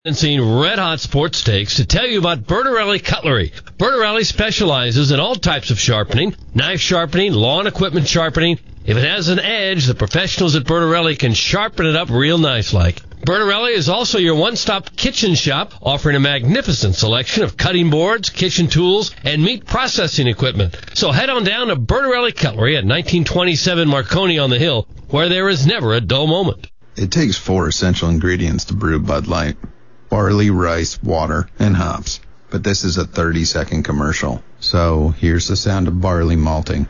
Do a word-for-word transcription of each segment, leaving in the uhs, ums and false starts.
And seen Red Hot Sports Steaks to tell you about Bertarelli Cutlery. Bertarelli specializes in all types of sharpening, knife sharpening, lawn equipment sharpening. If it has an edge, the professionals at Bertarelli can sharpen it up real nice like. Bertarelli is also your one-stop kitchen shop, offering a magnificent selection of cutting boards, kitchen tools, and meat processing equipment. So head on down to Bertarelli Cutlery at nineteen twenty-seven Marconi on the Hill, where there is never a dull moment. It takes four essential ingredients to brew Bud Light: barley, rice, water, and hops. But this is a thirty-second commercial. So here's the sound of barley malting.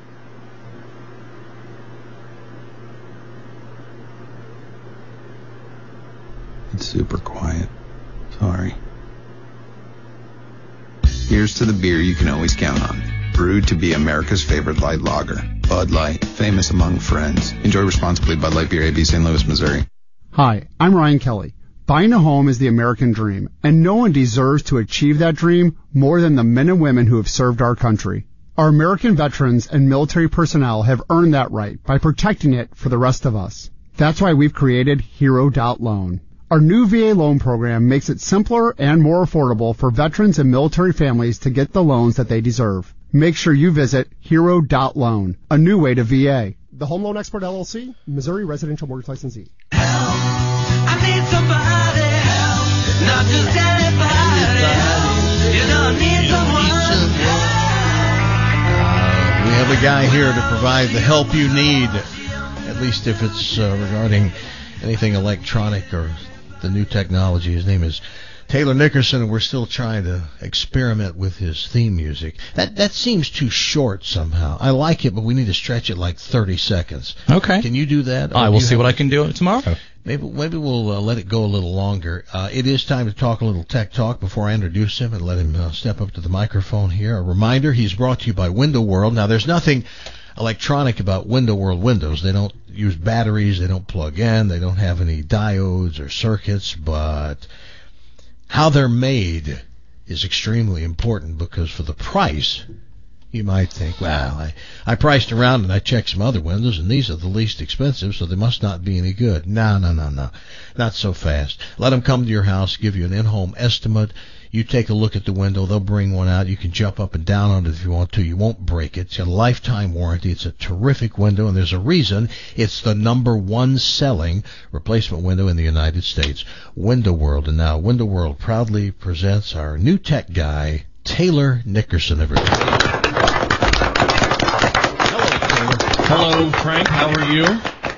It's super quiet. Sorry. Here's to the beer you can always count on. Brewed to be America's favorite light lager. Bud Light, famous among friends. Enjoy responsibly. Bud Light Beer, A B, Saint Louis, Missouri. Hi, I'm Ryan Kelly. Buying a home is the American dream, and no one deserves to achieve that dream more than the men and women who have served our country. Our American veterans and military personnel have earned that right by protecting it for the rest of us. That's why we've created Hero Loan. Our new V A loan program makes it simpler and more affordable for veterans and military families to get the loans that they deserve. Make sure you visit Hero Loan, a new way to V A. The Home Loan Expert L L C, Missouri Residential Mortgage Licensee. Help, I need somebody help, not just anybody help. You don't need someone help. We have a guy here to provide the help you need, at least if it's uh, regarding anything electronic or the new technology. His name is Taylor Nickerson, and we're still trying to experiment with his theme music. That that seems too short somehow. I like it, but we need to stretch it like thirty seconds. Okay. Can you do that? I will see what I can do tomorrow. Maybe maybe we'll uh, let it go a little longer. Uh, it is time to talk a little tech talk before I introduce him and let him uh, step up to the microphone here. A reminder, he's brought to you by Window World. Now, there's nothing electronic about Window World windows. They don't use batteries. They don't plug in. They don't have any diodes or circuits, but how they're made is extremely important, because for the price, you might think, well, I, I priced around and I checked some other windows, and these are the least expensive, so they must not be any good. No, no, no, no. Not so fast. Let them come to your house, give you an in-home estimate. You take a look at the window. They'll bring one out. You can jump up and down on it if you want to. You won't break it. It's a lifetime warranty. It's a terrific window, and there's a reason. It's the number one selling replacement window in the United States. Window World. And now Window World proudly presents our new tech guy, Taylor Nickerson, everybody. Hello, Taylor. Hello, Frank. How are you?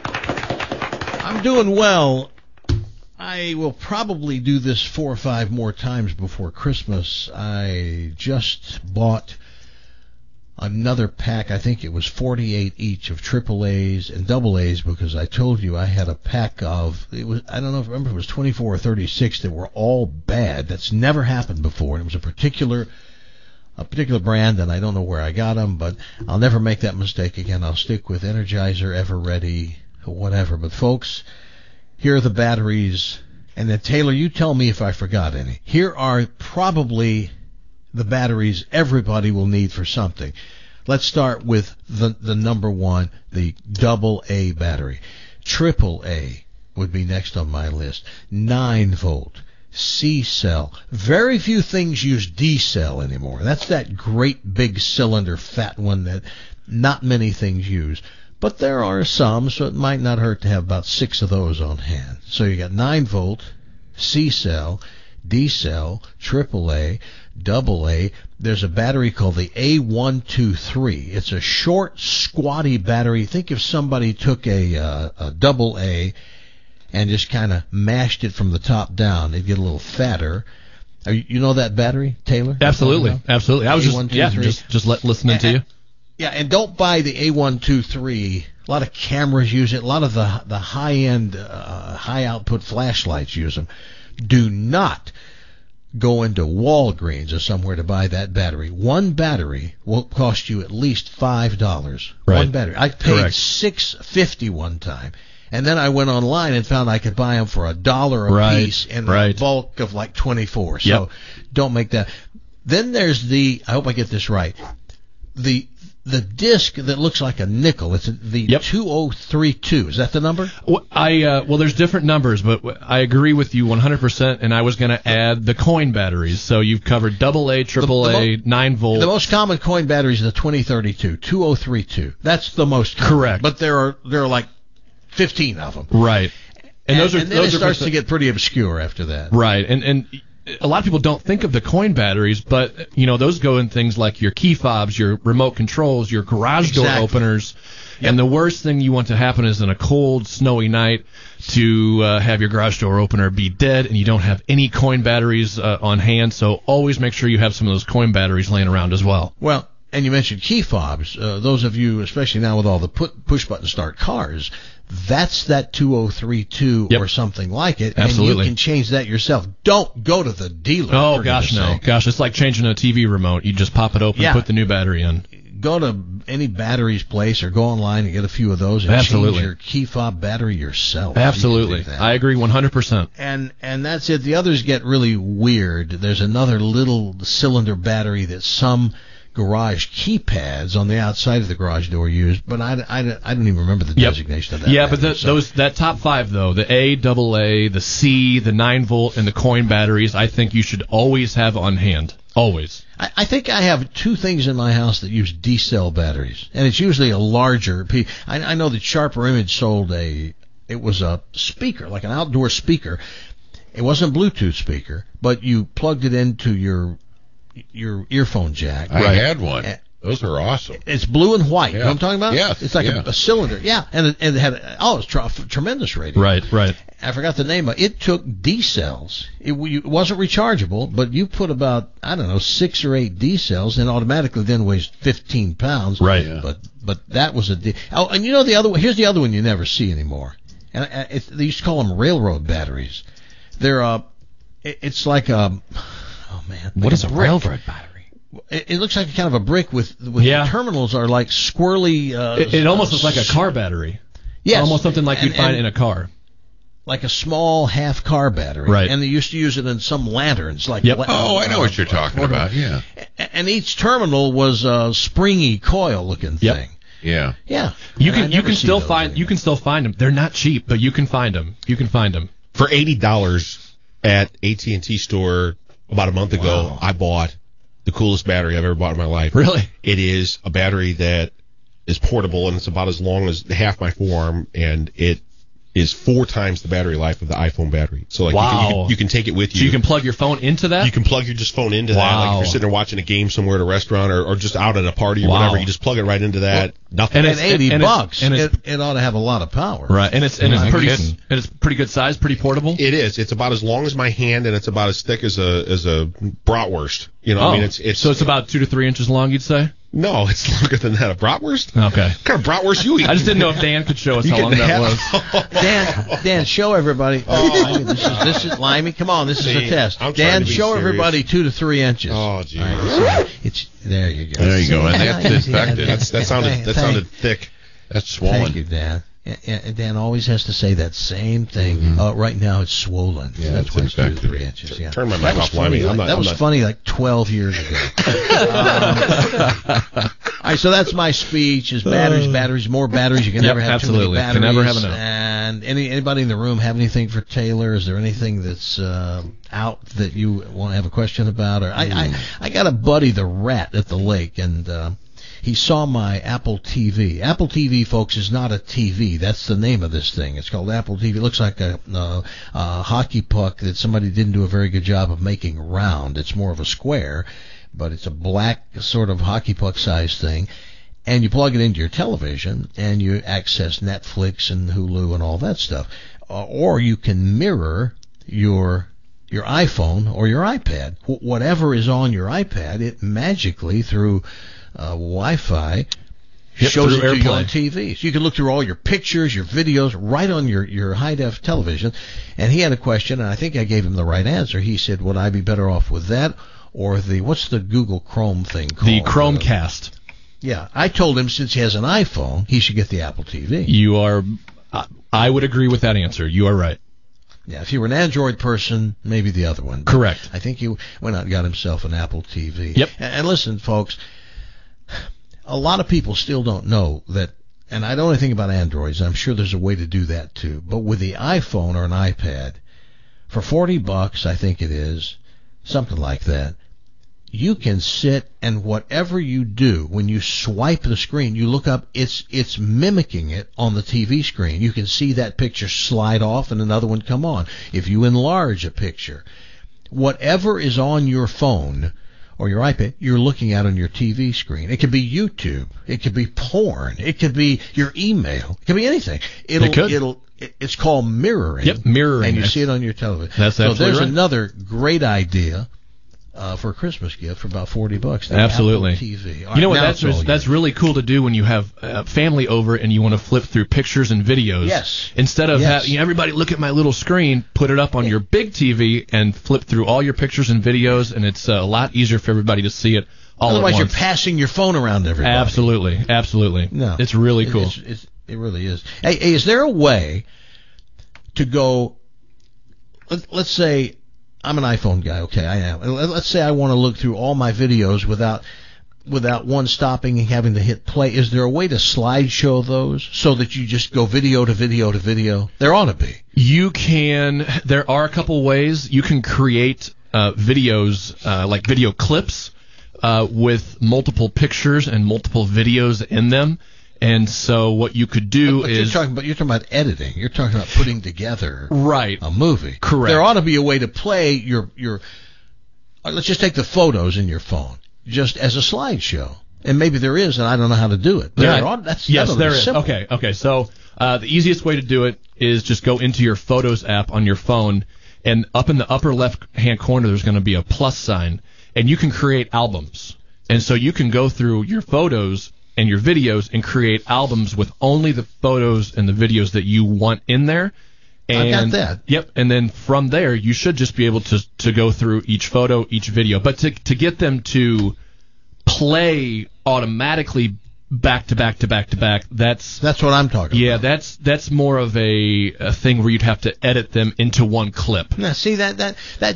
I'm doing well. I will probably do this four or five more times before Christmas. I just bought another pack. I think it was forty-eight each of triple A's and double A's, because I told you I had a pack of, it was, I don't know if remember it was twenty-four or thirty-six that were all bad. That's never happened before. And it was a particular a particular brand, and I don't know where I got them, but I'll never make that mistake again. I'll stick with Energizer, Ever Ready, whatever. But folks, here are the batteries, and then Taylor, you tell me if I forgot any. Here are probably the batteries everybody will need for something. Let's start with the the number one, the double A battery. Triple A would be next on my list. Nine volt, C-cell. Very few things use D-cell anymore. That's that great big cylinder fat one that not many things use. But there are some, so it might not hurt to have about six of those on hand. So you got nine volt, C-cell, D-cell, triple A, double A. There's a battery called the A one two three. It's a short, squatty battery. Think if somebody took a, uh, a double A and just kind of mashed it from the top down, it'd get a little fatter. Are you, you know that battery, Taylor? Absolutely, absolutely. I was just, yeah, A one two three. just, just let, listening and, to you. Yeah, and don't buy the A one two three. A lot of cameras use it. A lot of the the high-end, uh, high-output flashlights use them. Do not go into Walgreens or somewhere to buy that battery. One battery will cost you at least five dollars. Right. One battery. I paid Correct. six fifty one time, and then I went online and found I could buy them for a dollar a Right, piece in right. a bulk of like twenty-four. So Yep. don't make that. Then there's the, I hope I get this right, the the disc that looks like a nickel. It's the Yep. two oh three two. Is that the number? Well, I uh, well, there's different numbers, but I agree with you one hundred percent. And I was going to add the coin batteries. So you've covered double A, triple A, nine volt. The most common coin battery is the twenty thirty-two, two oh three two. That's the most common. Correct. But there are there are like fifteen of them. Right. And, And, those are and then those it are starts for- to get pretty obscure after that. Right, and and a lot of people don't think of the coin batteries, but you know those go in things like your key fobs, your remote controls, your garage door Exactly. openers. Yep. And the worst thing you want to happen is in a cold, snowy night to uh, have your garage door opener be dead, and you don't have any coin batteries uh, on hand. So always make sure you have some of those coin batteries laying around as well. Well, and you mentioned key fobs. Uh, those of you, especially now with all the put, push button start cars, that's that two oh three two Yep. or something like it. Absolutely. And you can change that yourself. Don't go to the dealer. Oh for gosh, goodness no, sake. gosh, it's like changing a T V remote. You just pop it open, Yeah. put the new battery in. Go to any batteries place or go online and get a few of those and Absolutely. change your key fob battery yourself. You can Absolutely, do that. I agree one hundred percent. and and that's it. The others get really weird. There's another little cylinder battery that some garage keypads on the outside of the garage door use, but I, I, I don't even remember the Yep. designation of that. Yeah, but battery, the, so- those that top five though, the A, double A, the C, the nine volt, and the coin batteries, I think you should always have on hand. Always. I, I think I have two things in my house that use D-cell batteries, and it's usually a larger. P- I, I know that Sharper Image sold a. It was a speaker, like an outdoor speaker. It wasn't a Bluetooth speaker, but you plugged it into your your earphone jack. I Right. had one. Eh. Those are awesome. It's blue and white. You know Yeah. what I'm talking about? Yes, It's like yeah. a, a cylinder. Yeah, and it, and it had oh, it's tra- tremendous radio. Right, right. I forgot the name of it. It took D cells. It, w- it wasn't rechargeable, but you put about I don't know six or eight D cells, and automatically then weighs fifteen pounds. Right. Yeah. But but that was a D. Oh, and you know the other one. Here's the other one you never see anymore. And uh, it, they used to call them railroad batteries. They're uh, it, it's like a oh man. What like is a brick. railroad battery? It, it looks like a kind of a brick with with Yeah. the terminals are like squirrely. Uh, It, it almost looks like a car battery. Yes. Almost something like And- you'd find and in a car. like a small half car battery. Right. And they used to use it in some lanterns, like Yep. la- Oh, I know what you're talking about. Yeah. And each terminal was a springy coil looking Yep. thing. Yeah. Yeah. You And I can you never can see still those find you anymore. can still find them. They're not cheap, but you can find them. You can find them. For eighty dollars at A T and T store about a month ago, Wow. I bought the coolest battery I've ever bought in my life. Really? It is a battery that is portable, and it's about as long as half my forearm, and it is four times the battery life of the iPhone battery. So like you, can, you, Wow. can, you can take it with you. So you can plug your phone into that? You can plug your just phone into that. Like if Wow. you're sitting there watching a game somewhere at a restaurant or, or just out at a party or Wow. whatever, you just plug it right into that. Nothing. And At it's- eighty and it's- bucks, and it's- it, it ought to have a lot of power. Right, and it's and No it's pretty kidding. and it's pretty good size, pretty portable. It is. It's about as long as my hand, and it's about as thick as a as a bratwurst. You know, oh, I mean, it's it's so it's about two to three inches long, you'd say? no, it's longer than that. A bratwurst? Okay. What kind of bratwurst you eat? I just didn't know if Dan could show us You how long can that have- was. Dan, Dan, show everybody. Limey, this is this is Limey. Come on, this is a See, test. I'm trying Dan, to be show serious. everybody two to three inches. Oh, gee. All right, so it's there. You go. There you go. And that's infected. That's, that sounded that sounded thick. That's swollen. Thank you, Dan. Yeah, yeah, Dan always has to say that same thing. Uh, right now it's swollen. Yeah, That's it's why it's two to infected. three inches. Yeah. Turn my That mic was off, funny, Limey. I'm like- not- that I'm was not- funny like twelve years ago. um, all right, so that's my speech. Is batteries, batteries, more batteries. You can Yep, never have absolutely. too many Can batteries. never have enough. And any anybody in the room have anything for Taylor? Is there anything that's uh, out that you want to have a question about? Or I, I, I got a buddy, the rat at the lake, and. Uh, He saw my Apple T V. Apple T V, folks, is not a T V. That's the name of this thing. It's called Apple T V. It looks like a, a, a hockey puck that somebody didn't do a very good job of making round. It's more of a square, but it's a black sort of hockey puck size thing. And you plug it into your television, and you access Netflix and Hulu and all that stuff. Uh, or you can mirror your your iPhone or your iPad. Wh- whatever is on your iPad, it magically through uh, Wi-Fi Yep, shows it through to you AirPlay. on T V. So you can look through all your pictures, your videos, right on your, your high-def television. And he had a question, and I think I gave him the right answer. He said, would I be better off with that or the, what's the Google Chrome thing called? The Uh, Chromecast. yeah, I told him since he has an iPhone, he should get the Apple T V. You are. I- I would agree with that answer. You are right. Yeah, if you were an Android person, maybe the other one. But Correct. I think he went out and got himself an Apple T V. Yep. And, and listen, folks, a lot of people still don't know that, and I don't know anything about Androids. I'm sure there's a way to do that too. But with the iPhone or an iPad, for forty bucks, I think it is, something like that, you can sit and whatever you do, when you swipe the screen, you look up, it's it's mimicking it on the T V screen. You can see that picture slide off and another one come on. If you enlarge a picture, whatever is on your phone or your iPad, you're looking at on your T V screen. It could be YouTube. It could be porn. It could be your email. It could be anything. It'll, It could. It'll, it's called mirroring. Yep, mirroring. And you That's- see it on your television. That's so absolutely there's right. another great idea uh, for a Christmas gift for about forty bucks. The Absolutely. Apple T V. All You know right, what? now That's it's all that's you. really cool to do when you have uh, family over and you want to flip through pictures and videos. Yes. Instead of Yes. ha- you know, everybody look at my little screen, put it up on your big T V and flip through all your pictures and videos, and it's uh, a lot easier for everybody to see it all Otherwise, at you're once. passing your phone around everybody. Absolutely, absolutely. No, it's really It- cool. It's, it's, it really is. Hey, hey, is there a way to go? Let, let's say I'm an iPhone guy. Okay, I am. Let- Let's say I want to look through all my videos without without one stopping and having to hit play. Is there a way to slideshow those so that you just go video to video to video? There ought to be. You can. There are a couple ways you can create uh, videos, uh, like video clips, uh, with multiple pictures and multiple videos in them. And so what you could do But is you're talking about you're talking about editing. You're talking about putting together right. a movie. Correct. There ought to be a way to play your your. uh, Let's just take the photos in your phone, just as a slideshow, and maybe there is, and I don't know how to do it. There Yeah. ought, that's yes, that ought to there be is. simple. Okay, okay. So uh, the easiest way to do it is just go into your Photos app on your phone, and up in the upper left-hand corner, there's going to be a plus sign, and you can create albums. And so you can go through your photos and your videos and create albums with only the photos and the videos that you want in there. I And, got that. Yep. And then from there, you should just be able to to go through each photo, each video. But to to get them to play automatically back to back to back to back, that's That's what I'm talking yeah, about. that's that's more of a, a thing where you'd have to edit them into one clip. Now, see that that that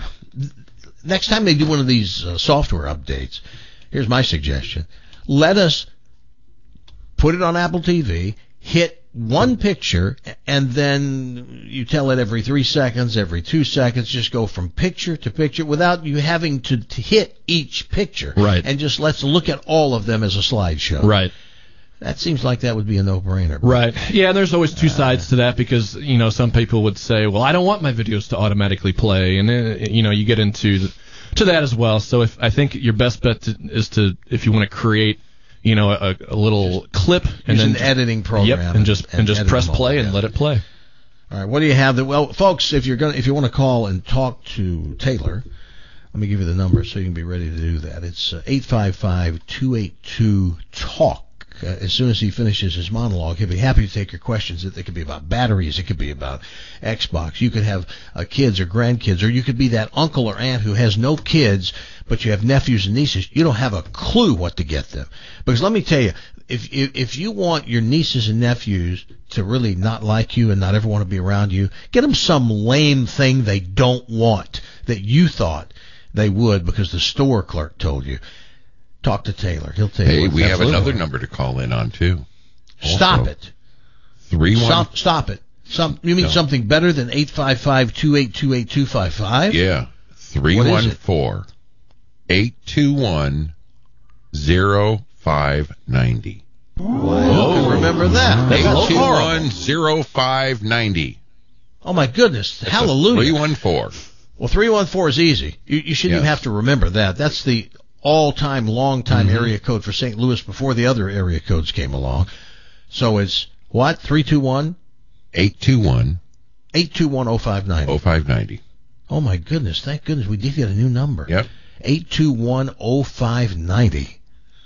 next time they do one of these uh, software updates, here's my suggestion: let us put it on Apple T V, hit one picture, and then you tell it every three seconds, every two seconds, just go from picture to picture without you having to, to hit each picture. Right. And just let's look at all of them as a slideshow. Right. That seems like that would be a no-brainer. Right. Yeah, and there's always two sides to that because, you know, some people would say, well, I don't want my videos to automatically play. And, uh, you know, you get into the, to that as well. So if I think your best bet to, is to, if you want to create, you know, a, a little clip and Use then an editing program. Yep, and just and, just edit press them all play and together. let it play. All right, what do you have? That well, folks, if you're gonna if you want to call and talk to Taylor, let me give you the number so you can be ready to do that. It's eight five five, two eight two, talk. Uh, as soon as he finishes his monologue, he'll be happy to take your questions. It, it could be about batteries. It could be about Xbox. You could have uh, kids or grandkids, or you could be that uncle or aunt who has no kids, but you have nephews and nieces. You don't have a clue what to get them. Because let me tell you, if, if, if you want your nieces and nephews to really not like you and not ever want to be around you, get them some lame thing they don't want that you thought they would because the store clerk told you. Talk to Taylor. He'll tell you. Hey, what we that's have worth. another number to call in on too. Stop Also, it. Three one. Stop, stop it. Some, you mean No. something better than eight five five, two eight two, eight two five five? Yeah. Three one four eight two one zero five ninety. Wow. Remember that. That's That's Eight two horrible. one zero five ninety. Oh my goodness. Hallelujah. Three one four. Well, three one four is easy. You, you shouldn't even Yes. have to remember that. That's the all-time, long-time Mm-hmm. area code for Saint Louis before the other area codes came along. So it's what? three two one, Eight two one eight two one, oh five nine oh oh. five ninety. Oh my goodness. Thank goodness we did get a new number. Yep. eight two one, oh five nine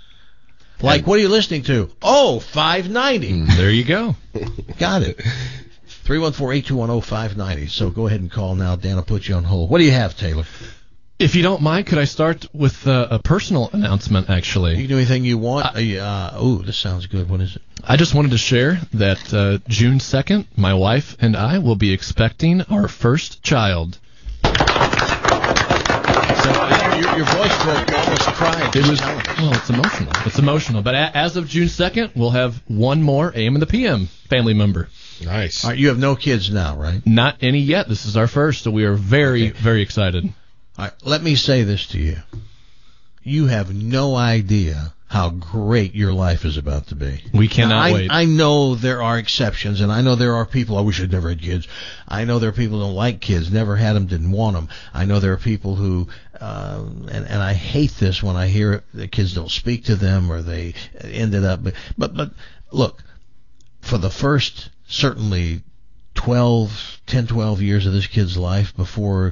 oh. Like, what are you listening to? Oh, five ninety. Mm. There you go. Got it. three one four, eight two one, oh five nine oh. So go ahead and call now. Dan will put you on hold. What do you have, Taylor? If you don't mind, could I start with uh, a personal announcement, You actually? can do anything you want. Uh, uh, oh, this sounds good. What is it? I just wanted to share that uh, June second, my wife and I will be expecting our first child. So, your, your voice broke. You almost cried. It was Well, it's emotional. It's emotional. But a- as of June second, we'll have one more A M and the P M family member. Nice. All right, you have no kids now, right? Not any yet. This is our first, so we are very, Okay. very excited. All right, let me say this to you. You have no idea how great your life is about to be. We cannot Now, I, wait. I know there are exceptions, and I know there are people, I wish I'd never had kids. I know there are people who don't like kids, never had them, didn't want them. I know there are people who, uh, and, and I hate this when I hear the kids don't speak to them or they ended up, but, but, but look, for the first, certainly twelve, ten, twelve years of this kid's life before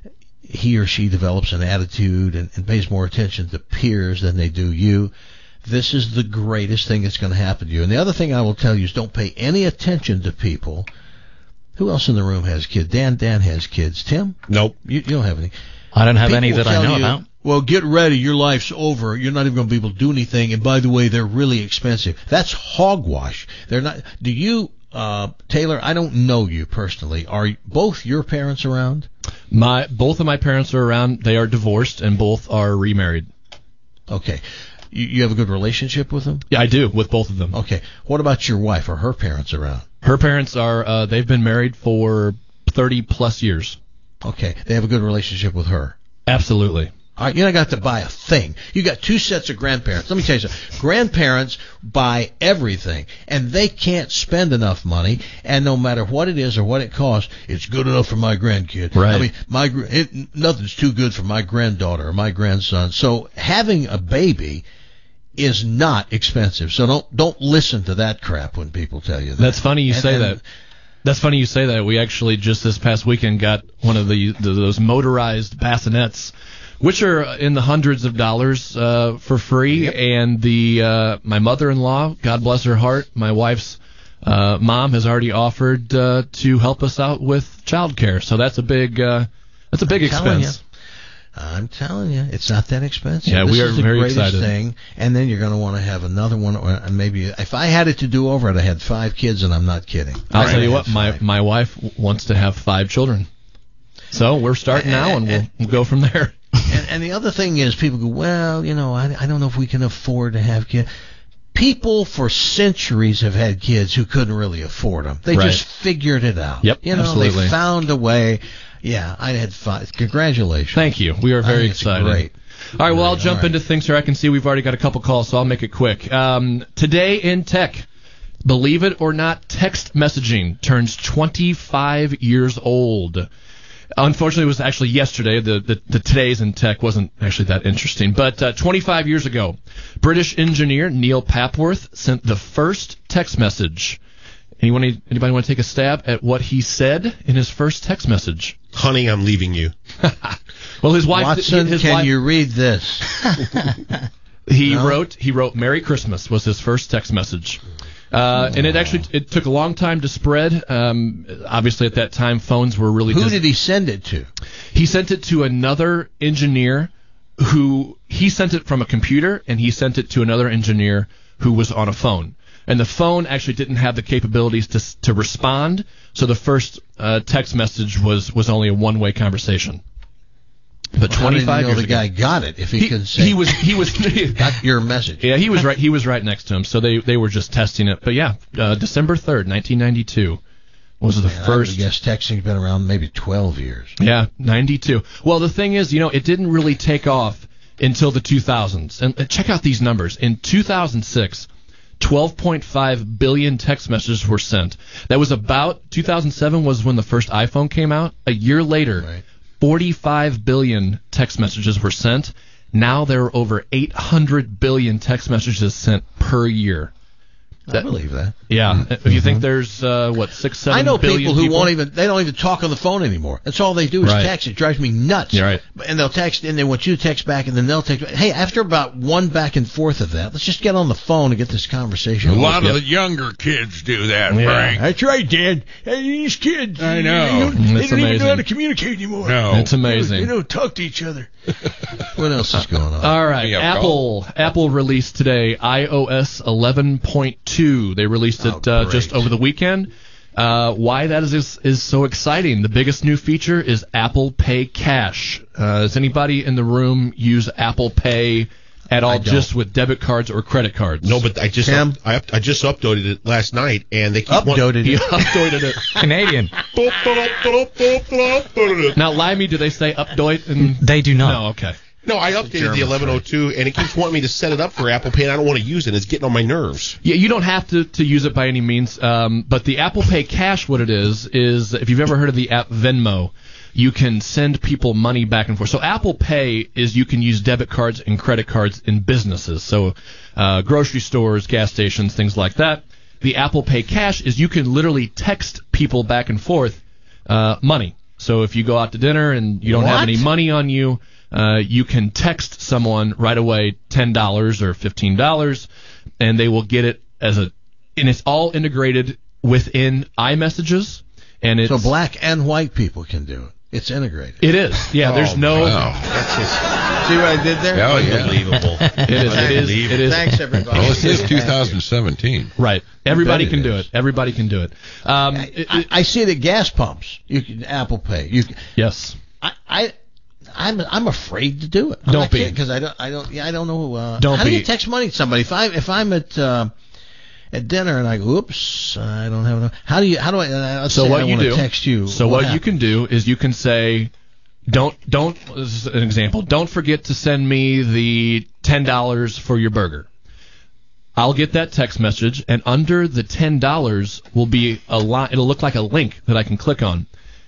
he or she develops an attitude and, and pays more attention to peers than they do you, this is the greatest thing that's going to happen to you. And the other thing I will tell you is don't pay any attention to people. Who else in the room has kids? Dan, Dan has kids. Tim? Nope. You, you don't have any. I don't have any People that I tell know you, about. Well, get ready. Your life's over. You're not even going to be able to do anything. And by the way, they're really expensive. That's hogwash. They're not. Do you, uh, Taylor? I don't know you personally. Are both your parents around? My both of my parents are around. They are divorced, and both are remarried. Okay. You, you have a good relationship with them? Yeah, I do, with both of them. Okay. What about your wife? Are her parents around? Her parents are. Uh, they've been married for thirty plus years. Okay. They have a good relationship with her. Absolutely. All right, you don't got to buy a thing. You got two sets of grandparents. Let me tell you something. Grandparents buy everything, and they can't spend enough money. And no matter what it is or what it costs, it's good enough for my grandkid. Right. I mean, my gr- it, nothing's too good for my granddaughter or my grandson. So having a baby is not expensive. So don't don't listen to that crap when people tell you that. That's funny you And- say and- that. That's funny you say that. We actually just this past weekend got one of the, the those motorized bassinets, which are in the hundreds of dollars uh, for free. Yep. And the uh, my mother-in-law, God bless her heart, my wife's uh, mom has already offered uh, to help us out with childcare. So that's a big uh, that's a big I'm telling expense. you. I'm telling you, it's not that expensive. Yeah, this we are is the very greatest excited. thing, and then you're going to want to have another one, or and maybe if I had it to do over, I'd have had five kids, and I'm not kidding. I'll I'd tell you have what, my five. my wife wants to have five children. So we're starting now, and we'll, we'll go from there. and, and the other thing is, people go, well, you know, I, I don't know if we can afford to have kids. People for centuries have had kids who couldn't really afford them. They Right. just figured it out. Yep, you know, absolutely. they found a way. Yeah, I had five. Congratulations. Thank you. We are I very think it's excited. Great. All right, well, I'll Great. jump All right. into things here. I can see we've already got a couple calls, so I'll make it quick. Um, today in tech, believe it or not, text messaging turns twenty-five years old. Unfortunately, it was actually yesterday. The, the, the today's in tech wasn't actually that interesting. But uh, twenty-five years ago, British engineer Neil Papworth sent the first text message. Anyone, anybody want to take a stab at what he said in his first text message? Honey, I'm leaving you. Well, his wife. Watson, his can wife, you read this? He No? wrote. He wrote "Merry Christmas" was his first text message, uh, and it actually it took a long time to spread. Um, obviously, at that time, phones were really. Who dis- did he send it to? He sent it to another engineer, who he sent it from a computer, and he sent it to another engineer who was on a phone. And the phone actually didn't have the capabilities to to respond, so the first uh, text message was was only a one way conversation. But How did you twenty-five know years the ago, guy got it if he, he, could say he was he was. got your message? Yeah, he was right. He was right next to him, so they they were just testing it. But yeah, uh, December third, nineteen ninety-two was the Man, I would first. guess texting's been around maybe twelve years. Yeah, ninety-two. Well, the thing is, you know, it didn't really take off until the two thousands. And uh, check out these numbers. In two thousand six, twelve point five billion text messages were sent. That was about two thousand seven was when the first iPhone came out. A year later, Right. forty-five billion text messages were sent. Now there are over eight hundred billion text messages sent per year. I That- believe that. Yeah. If you think there's, uh, what, six, seven I know billion people who won't even, they don't even talk on the phone anymore. That's all they do is Right. text. It drives me nuts. You're right. And they'll text, and they want you to text back, and then they'll text back. Hey, after about one back and forth of that, let's just get on the phone and get this conversation. A over. lot of the younger kids do that, Yeah. Frank. That's right, Dad. Hey, these kids. I know. They don't, Mm, they it's don't even know how amazing. to communicate anymore. No. It's amazing. They don't talk to each other. What else is going on? All right, We have Apple Apple released today i O S eleven point two. They released it Oh, uh, great. just over the weekend. Uh, why that is, is is so exciting? The biggest new feature is Apple Pay Cash. Uh, does anybody in the room use Apple Pay at all, I don't. just with debit cards or credit cards? No, but I just Tim? up, I, up, I just uploaded it last night, and they keep Uploaded He it. updated it. Canadian. Want, Now, Limey, do they say updoit? And They do not. no, okay. no, I updated German the eleven oh two, and it keeps wanting me to set it up for Apple Pay, and I don't want to use it. It's getting on my nerves. Yeah, you don't have to, to use it by any means, um, but the Apple Pay Cash, what it is, is if you've ever heard of the app Venmo, you can send people money back and forth. So Apple Pay is you can use debit cards and credit cards in businesses, so uh, grocery stores, gas stations, things like that. The Apple Pay Cash is you can literally text people back and forth uh, money. So if you go out to dinner and you don't have What? any money on you, uh, you can text someone right away ten dollars or fifteen dollars, and they will get it as a, and it's all integrated within iMessages. And it's, So black and white people can do it. It's integrated. it is. Yeah, there's no. That's just See what I did there? Oh, yeah. unbelievable. It is. It is. It is. Thanks, everybody. Well, it is two thousand seventeen. Right. Everybody bet can it do is. it. Everybody can do it. Um, I, it- I, it- I see it at gas pumps. You can Apple Pay. You can, yes. I, I I'm I'm afraid to do it. Don't be. because I don't I don't yeah I don't know. Uh, Don't how do be. you text money to somebody? If I if I'm at uh, at dinner and I go, oops, I don't have enough. How do you how do I? Uh, let's So say what I you wanna do? text you. So what, you happens? can do is you can say, don't don't. This is an example. Don't forget to send me the ten dollars for your burger. I'll get that text message, and under the ten dollars will be a line. It'll look like a link that I can click on.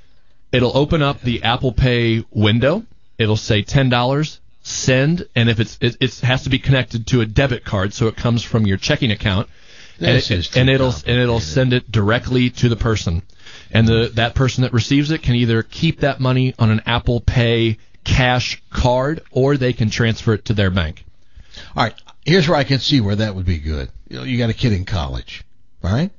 It'll open up the Apple Pay window. It'll say ten dollars, send, and if it's it, it has to be connected to a debit card, so it comes from your checking account, and, This it, is too and it'll and it'll complicated. send it directly to the person, and the that person that receives it can either keep that money on an Apple Pay cash card, or they can transfer it to their bank. All right, here's where I can see where that would be good. You know, you got a kid in college, all right,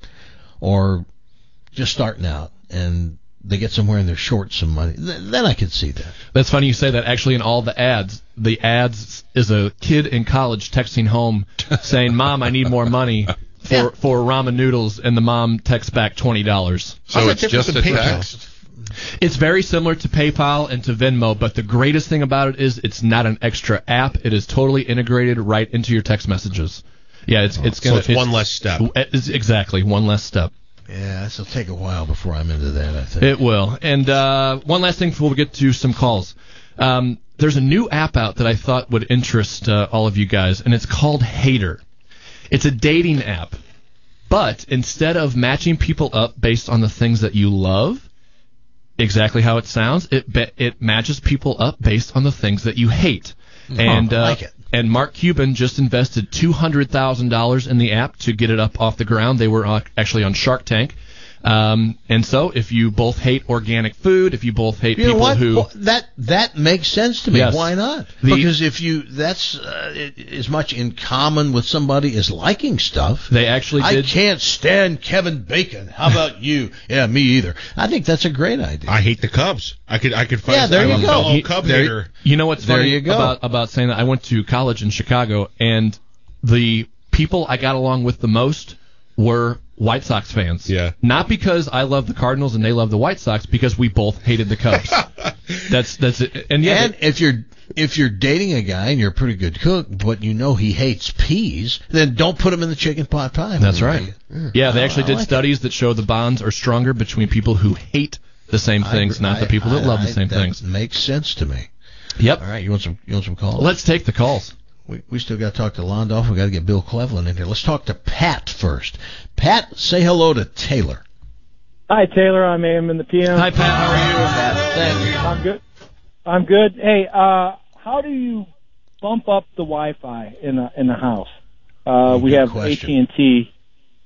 or just starting out, and they get somewhere and they're short some money. Th- then I could see that. That's funny you say that. Actually, in all the ads, the ads is a kid in college texting home saying, "Mom, I need more money for Yeah. for ramen noodles," and the mom texts back twenty dollars. So How's that it's different just a than PayPal? text. It's very similar to PayPal and to Venmo, but the greatest thing about it is it's not an extra app. It is totally integrated right into your text messages. Yeah, it's it's So gonna it's one less step. It's exactly one less step. Yeah, this will take a while before I'm into that, I think. It will. And uh, one last thing before we get to some calls. Um, there's a new app out that I thought would interest uh, all of you guys, and it's called Hater. It's a dating app, but instead of matching people up based on the things that you love, exactly how it sounds, it be- it matches people up based on the things that you hate. And I uh, like it. And Mark Cuban just invested two hundred thousand dollars in the app to get it up off the ground. They were uh, actually on Shark Tank. Um, and so if you both hate organic food, if you both hate You know people what? who... Well, that that makes sense to me. Yes. Why not? The- because if you that's uh, it- as much in common with somebody as liking stuff. They actually I did... can't stand Kevin Bacon. How about you? Yeah, me either. I think that's a great idea. I hate the Cubs. I could I could find Yeah, there I'm you a go. fellow You- Cub there- hater. You know what's There funny you go. about about saying that? I went to college in Chicago, and the people I got along with the most were White Sox fans. Yeah. Not because I love the Cardinals and they love the White Sox, because we both hated the Cubs. that's that's it. And yeah, And if you're if you're dating a guy and you're a pretty good cook, but you know he hates peas, then don't put him in the chicken pot pie. that's right. Yeah, they actually I did like studies that show the bonds are stronger between people who hate the same I things, agree. not the I- people that I- love the I- same that things. Makes sense to me. Yep. All right, you want some you want some calls? Let's take the calls. We, we still got to talk to Londoff. We got to get Bill Cleveland in here. Let's talk to Pat first. Pat, say hello to Taylor. Hi, Taylor. I'm A M in the P M. Hi, Pat. How are you? Thank you. I'm good. I'm good. Hey, uh, how do you bump up the Wi-Fi in the in the house? Uh, we Good have question. A T and T.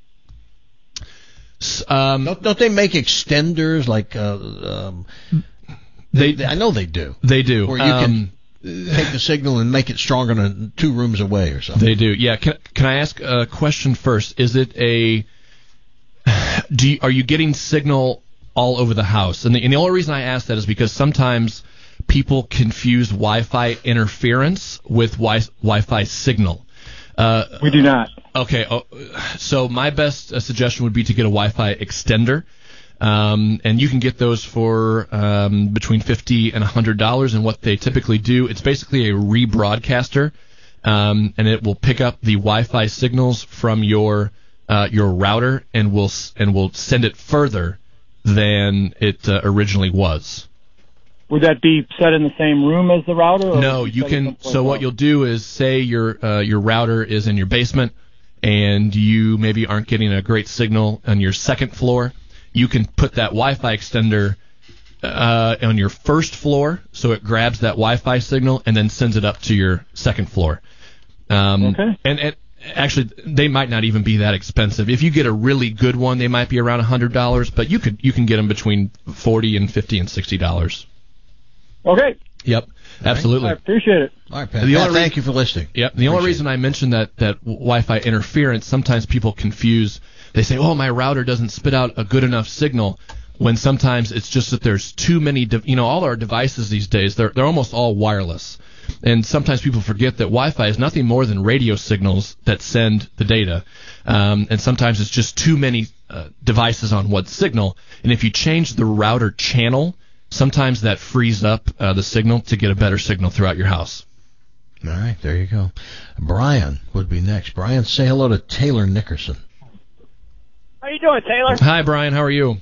S- Um, Don't, don't they make extenders like? Uh, um, they, they, I know they do. they do. Where you Um, can take the signal and make it stronger than two rooms away or something. They do. Yeah. Can can I ask a question first? Is it a do you, are you getting signal all over the house? And the, and the only reason I ask that is because sometimes people confuse Wi-Fi interference with wi- Wi-Fi signal. Uh, We do not. Okay, oh, so my best uh, suggestion would be to get a Wi-Fi extender, um, and you can get those for um, between fifty and a hundred dollars. And what they typically do, it's basically a rebroadcaster. um, and it will pick up the Wi-Fi signals from your uh, your router and will and will send it further than it uh, originally was. Would that be set in the same room as the router? Or No, would you set it can. someplace So what else? you'll do is say your uh, your router is in your basement, and you maybe aren't getting a great signal on your second floor. You can put that Wi-Fi extender uh, on your first floor, so it grabs that Wi-Fi signal and then sends it up to your second floor. Um, Okay. And, and actually, they might not even be that expensive. If you get a really good one, they might be around a hundred dollars, but you could you can get them between forty and fifty and sixty dollars. Okay. Yep, absolutely. I appreciate it. All right, Pat. The Pat, only thank you for listening. Yep. The only Appreciate reason I mentioned that that Wi-Fi interference, sometimes people confuse. They say, "Oh, my router doesn't spit out a good enough signal," when sometimes it's just that there's too many. De- you know, all our devices these days, they're they're almost all wireless, and sometimes people forget that Wi-Fi is nothing more than radio signals that send the data, um, and sometimes it's just too many uh, devices on one signal. And if you change the router channel, sometimes that frees up uh, the signal to get a better signal throughout your house. All right, there you go. Brian would be next. Brian, say hello to Taylor Nickerson. How you doing, Taylor? Hi, Brian. How are you?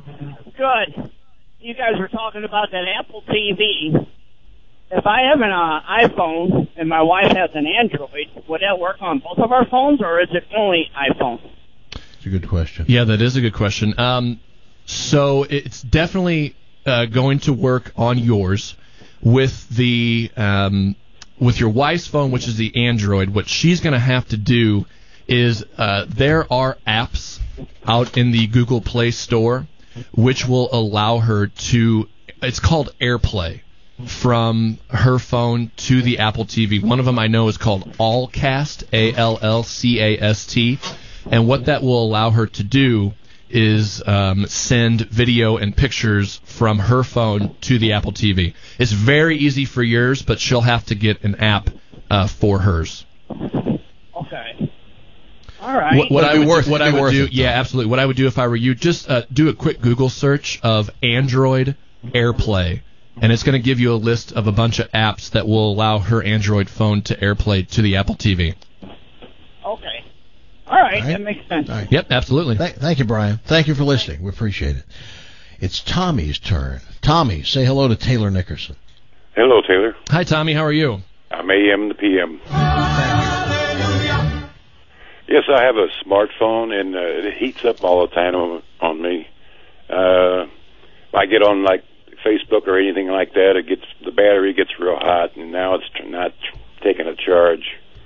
Good. You guys were talking about that Apple T V. If I have an uh, iPhone and my wife has an Android, would that work on both of our phones, or is it only iPhone? It's a good question. Yeah, that is a good question. Um, so it's definitely uh, going to work on yours with the um, with your wife's phone, which is the Android. What she's going to have to do is uh, there are apps out in the Google Play Store which will allow her to. It's called AirPlay. From her phone to the Apple T V. One of them I know is called Allcast, A L L C A S T, and what that will allow her to do is um, send video and pictures from her phone to the Apple T V. It's very easy for yours, but she'll have to get an app uh, for hers. Okay. All right. What, what I It'd be would, worth- do, what it'd I be would worth do, it, yeah, though. absolutely. What I would do if I were you, just uh, do a quick Google search of Android AirPlay. And it's going to give you a list of a bunch of apps that will allow her Android phone to AirPlay to the Apple T V. Okay. All right. All right. That makes sense. All right. Yep, absolutely. Th- thank you, Brian. Thank you for listening. We appreciate it. It's Tommy's turn. Tommy, say hello to Taylor Nickerson. Hello, Taylor. Hi, Tommy. How are you? I'm A M to P M. Yes, I have a smartphone, and uh, it heats up all the time on, on me. Uh, if I get on, like, Facebook or anything like that, it gets the battery gets real hot, and now it's not taking a charge.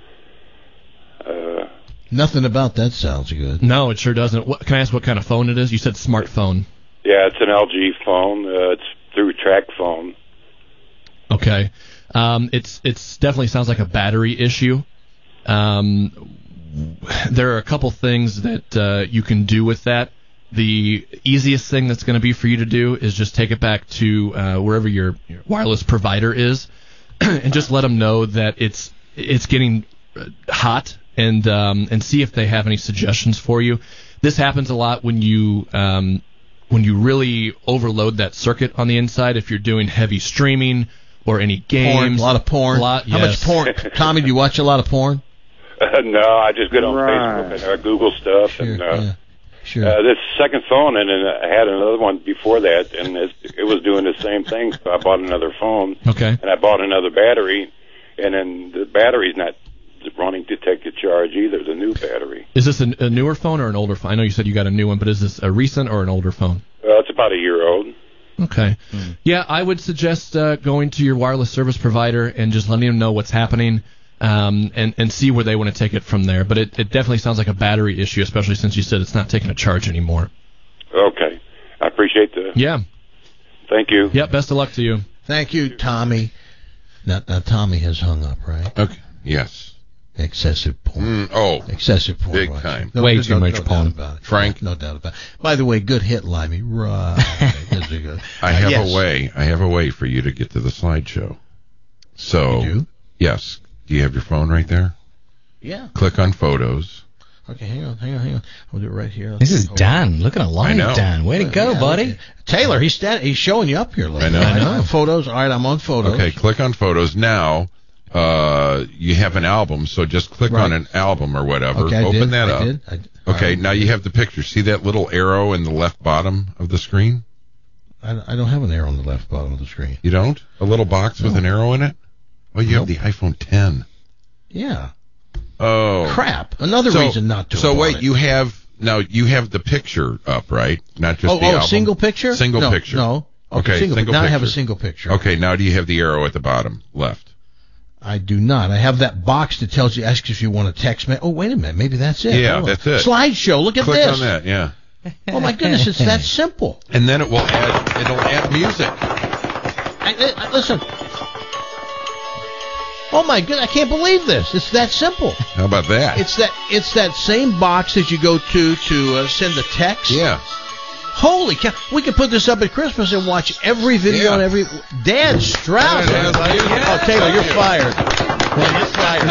Uh, Nothing about that sounds good. No, it sure doesn't. What, can I ask what kind of phone it is? You said smartphone. yeah, it's an L G phone. Uh, it's through track phone. Okay. Um, it's it's definitely sounds like a battery issue. Um, there are a couple things that uh, you can do with that. The easiest thing that's going to be for you to do is just take it back to uh, wherever your, your wireless provider is, and just let them know that it's it's getting hot, and um, and see if they have any suggestions for you. This happens a lot when you um, when you really overload that circuit on the inside. If you're doing heavy streaming or any games, Porn, a lot of porn. A lot, How yes. much porn? Tommy, do you watch a lot of porn? Uh, no, I just get on Right. Facebook and uh, Google stuff, Sure, and uh, yeah. Sure. uh, this second phone, and then I had another one before that, and it, it was doing the same thing. So I bought another phone, Okay. and I bought another battery, and then the battery's not running to take the charge either. The new battery. Is this a, a newer phone or an older phone? I know you said you got a new one, but is this a recent or an older phone? Uh, it's about a year old. Okay. Yeah, I would suggest uh, going to your wireless service provider and just letting them know what's happening, um, and, and see where they want to take it from there. But it, it definitely sounds like a battery issue, especially since you said it's not taking a charge anymore. Okay, I appreciate the. Yeah. Thank you. Yep, best of luck to you. Thank you, Tommy. Now, now Tommy has hung up, right? Okay. Yes. Excessive porn. Mm, oh, Excessive porn. big watching. time. No, Way there's too no, much no porn. doubt about it. Frank? No doubt about it. By the way, good hit, Limey. Right. This is good. I Uh, have yes. a way. I have a way for you to get to the slideshow. So, You do? yes. Do you have your phone right there? Yeah. Click on photos. Okay, hang on, hang on, hang on. I'll do it right here. This is Hold Dan. Looking alive, I know. Dan. Way to go, Yeah, buddy. okay. Taylor, he's stand, he's showing you up here. a little I know. bit. I know. Photos. All right, I'm on photos. Okay, click on photos now. uh, you have an album, so just click Right. on an album or whatever. Okay, I Open did. that I up. did. I, Okay, I, now you have the picture. See that little arrow in the left bottom of the screen? I, I don't have an arrow on the left bottom of the screen. You don't? A little box with No. an arrow in it? Oh, you Nope. have the iPhone ten. Yeah. Oh. Crap. Another So- reason not to. So have wait, bought it. you have now you have the picture up, right? Not just Oh, the oh, album. single picture? Single No, picture. no. Okay, Okay, single, single now I have a picture. single picture. Okay, now do you have the arrow at the bottom left? I do not. I have that box that tells you, asks if you want to text me. Oh, wait a minute. Maybe that's it. Yeah, Hold on. that's it. Slideshow. Look at Click this. on that, yeah. Oh my goodness, it's that simple. And then it will add it'll add music. I, I, listen. Oh my goodness, I can't believe this. It's that simple. How about that? It's that it's that same box that you go to to uh, send the text. yeah. Holy cow! We could put this up at Christmas and watch every video Yeah. and every. Dan Strauss. Yeah, it has music. Oh, Taylor, you're fired. You're fired.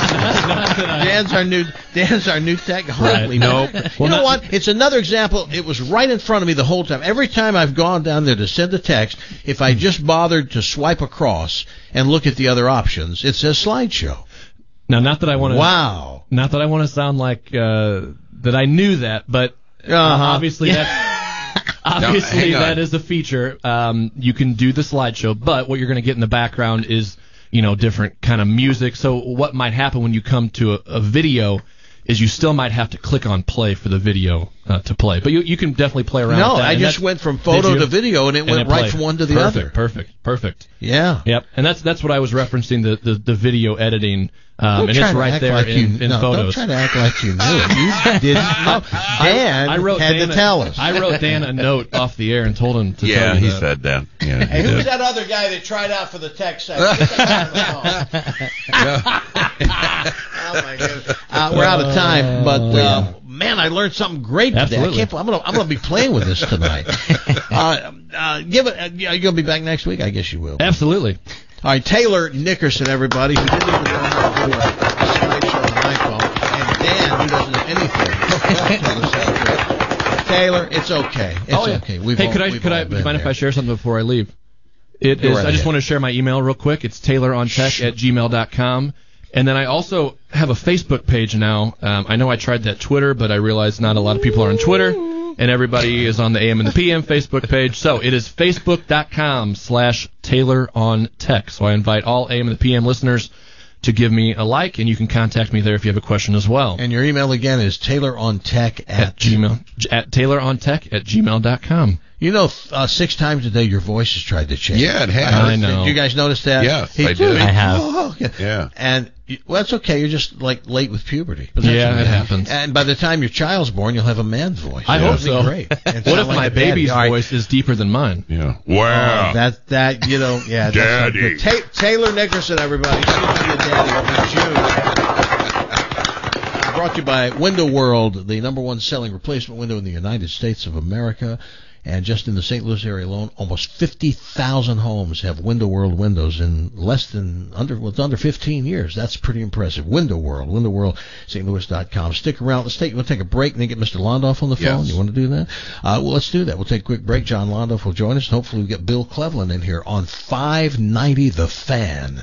Dan's our new. Dan's our new tech. Holy No. no. You Well, know not- what? It's another example. It was right in front of me the whole time. Every time I've gone down there to send a text, if I just bothered to swipe across and look at the other options, it says slideshow. Now, not that I want to. Wow. Not that I want to sound like uh, that I knew that, but uh, Uh-huh. obviously Yeah. that. Obviously, hang on. that is a feature. Um, you can do the slideshow, but what you're going to get in the background is, you know, different kind of music. So what might happen when you come to a, a video is you still might have to click on play for the video uh, to play. But you you can definitely play around No, with that. I and just that- went from Did photo you? to video, and it And went it right played. from one to the perfect, other. Perfect, perfect. Yeah. Yep, and that's that's what I was referencing, the, the, the video editing, um, Don't and try it's to right act there like in, you, in no, photos. Don't try to act like you knew it. You didn't know. Dan I wrote had Dan to a- tell us. I wrote Dan a note off the air and told him to Yeah, tell you he that. said that. Yeah, Hey, he who's did. that other guy that tried out for the tech site? Get that guy on the phone. Oh my goodness. Uh, we're out of time, but uh, man, I learned something great today. Absolutely. I can't. I'm gonna. I'm gonna be playing with this tonight. Uh, uh, give it. Uh, you gonna be back next week? I guess you will. Absolutely. All right, Taylor Nickerson, everybody, who didn't even know how to do a slideshow on an iPhone, and Dan, who doesn't know anything. Taylor, it's okay. It's Oh, yeah. okay. We've hey, all, could I we've could all I do you been mind if there. I share something before I leave? It Go is. right I just ahead. want to share my email real quick. It's taylorontech at gmail dot com. And then I also have a Facebook page now. Um, I know I tried that Twitter, but I realized not a lot of people are on Twitter, and everybody is on the A M and the P M Facebook page. So it is facebook dot com slash Taylor on Tech. So I invite all A M and the P M listeners to give me a like, and you can contact me there if you have a question as well. And your email again is taylorontech at, At Gmail at taylorontech at gmail dot com. You know, uh, six times a day your voice has tried to change. Yeah, it has. I know. Did you guys notice that? Yes, He- I did. I have. Oh, okay. Yeah. And you- well, that's okay. You're just like late with puberty. But Yeah, that's it okay. happens. And by the time your child's born, you'll have a man's voice. I That'll hope be so. Great. And What sound if like my a daddy. baby's All right. voice is deeper than mine? Yeah. Oh, Wow. that that you know, yeah. that's not Daddy. good. Ta- Taylor Nickerson, everybody. Soon to be a daddy. Will be June. Brought to you by Window World, the number one selling replacement window in the United States of America. And just in the Saint Louis area alone, almost fifty thousand homes have Window World windows in less than under well, it's under fifteen years. That's pretty impressive. Window World, window world st louis dot com. Stick around. Let's take we'll take a break and then get Mister Londoff on the phone. Yes. You want to do that? Uh, well, let's do that. We'll take a quick break. John Londoff will join us. Hopefully, we get Bill Cleveland in here on five ninety The Fan.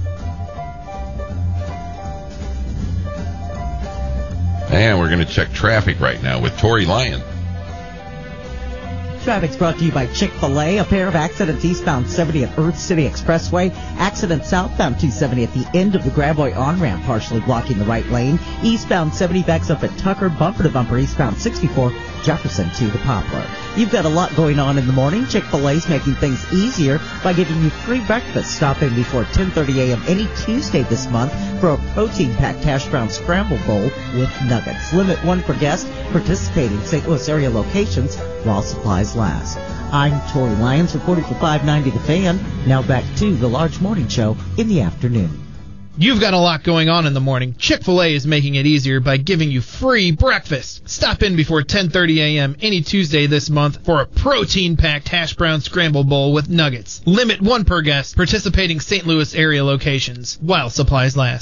And we're going to check traffic right now with Tori Lyon. Traffic's brought to you by Chick-fil-A. A pair of accidents eastbound seventy at Earth City Expressway. Accident southbound two seventy at the end of the Graboy on-ramp, partially blocking the right lane. Eastbound seventy backs up at Tucker, bumper to bumper. Eastbound sixty-four, Jefferson to the Poplar. You've got a lot going on in the morning. Chick-fil-A's making things easier by giving you free breakfast. Stop in before ten thirty a.m. any Tuesday this month for a protein-packed hash brown scramble bowl with nuggets. Limit one per guest. Participating Saint Louis area locations while supplies last. I'm Tori Lyons reporting for five ninety The Fan. Now back to the Large Morning Show in the afternoon. You've got a lot going on in the morning. Chick-fil-A is making it easier by giving you free breakfast. Stop in before ten thirty a.m. any Tuesday this month for a protein-packed hash brown scramble bowl with nuggets. Limit one per guest. Participating Saint Louis area locations while supplies last.